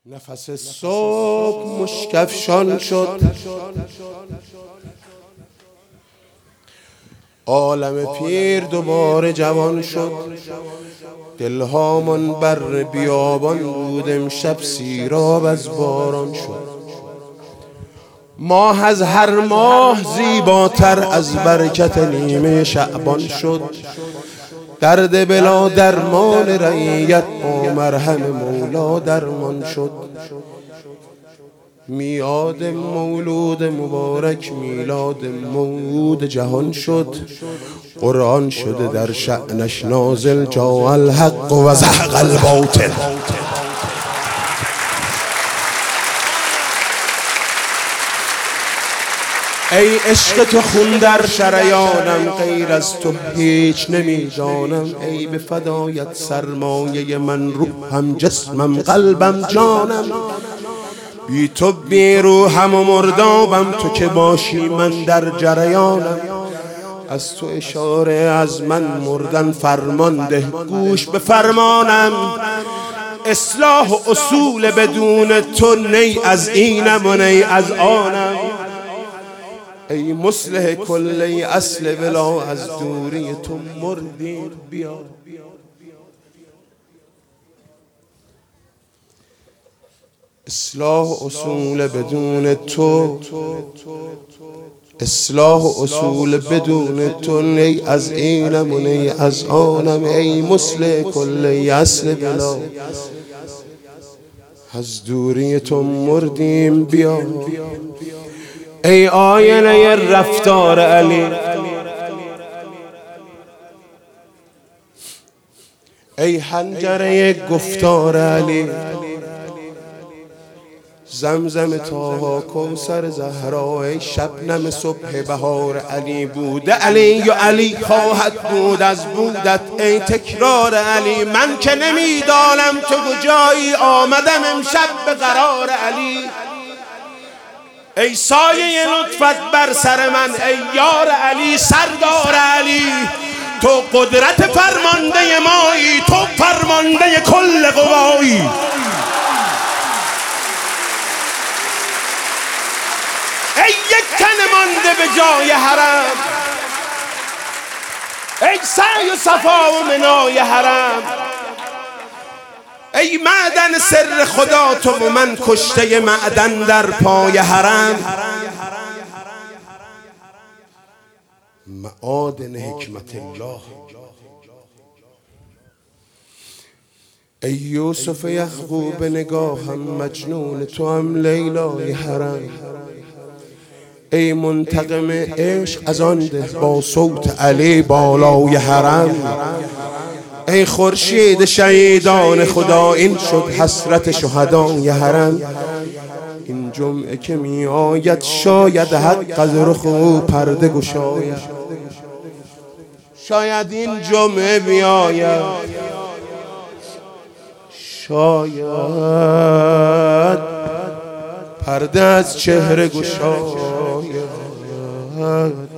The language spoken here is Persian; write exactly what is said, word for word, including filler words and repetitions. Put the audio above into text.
نفس صبح مشکفشان شد، عالم پیر دوباره جوان شد. دلهامان بر بیابان بود، امشب سیراب از باران شد. ماه از هر ماه زیباتر، از برکت نیمه شعبان شد. درد بلا درمان رعیت با مرهم مولا درمان شد. میاد مولود مبارک، میلاد موعود جهان شد. قرآن شده در شأنش نازل، جاء الحق و زهق الباطل. ای عشق تو خون در شریانم، غیر از تو هیچ نمیدانم. ای به فدایت سرمایه من، روحم جسمم قلبم جانم. بی تو بی روحم و مردابم، تو که باشی من در جریانم. از تو اشاره از من مردن فرمان ده، گوش به فرمانم. اصلاح و اصول بدون تو، نی از اینم و نی از آنم. ای مصلح کلی اصل بلا، از دوری تو مردیم بیا. اصلاح اصول بدون تو، اصلاح اصول بدون تو، نی از اینم و نی از آنم. ای مصلح کلی اصل بلا، از دوری تو مردیم بیا. ای آینه رفتار علی، ای حنجره گفتار علی. زمزم تاها کوثر زهرا، ای شبنم صبح بهار علی. بوده علی و علی خواهد بود از بودت، ای تکرار علی. من که نمیدانم تو کجایی، آمدم امشب به قرار علی. ای سایه لطفت بر سر من، ای یار علی سردار علی. تو قدرت فرمانده مایی، تو فرمانده کل قوایی. ای یک تن مانده به جای حرم، ای سعی و صفا و منای حرم. ای معدن سر خدا تو و من، کشته معدن در پای حرم. معادن حکمت الله. ای یوسف یعقوب نگاهم، مجنون تو هم لیلای حرم. ای منتقم عشق از آن ده، با صوت علی بالای حرم. ای خورشید شهیدان خدا، این شد حسرت شهدای حرم. این جمعه که می آید، شاید حق از رخ او پرده گشاید. شاید این جمعه بیاید، شاید پرده از چهره گشاید.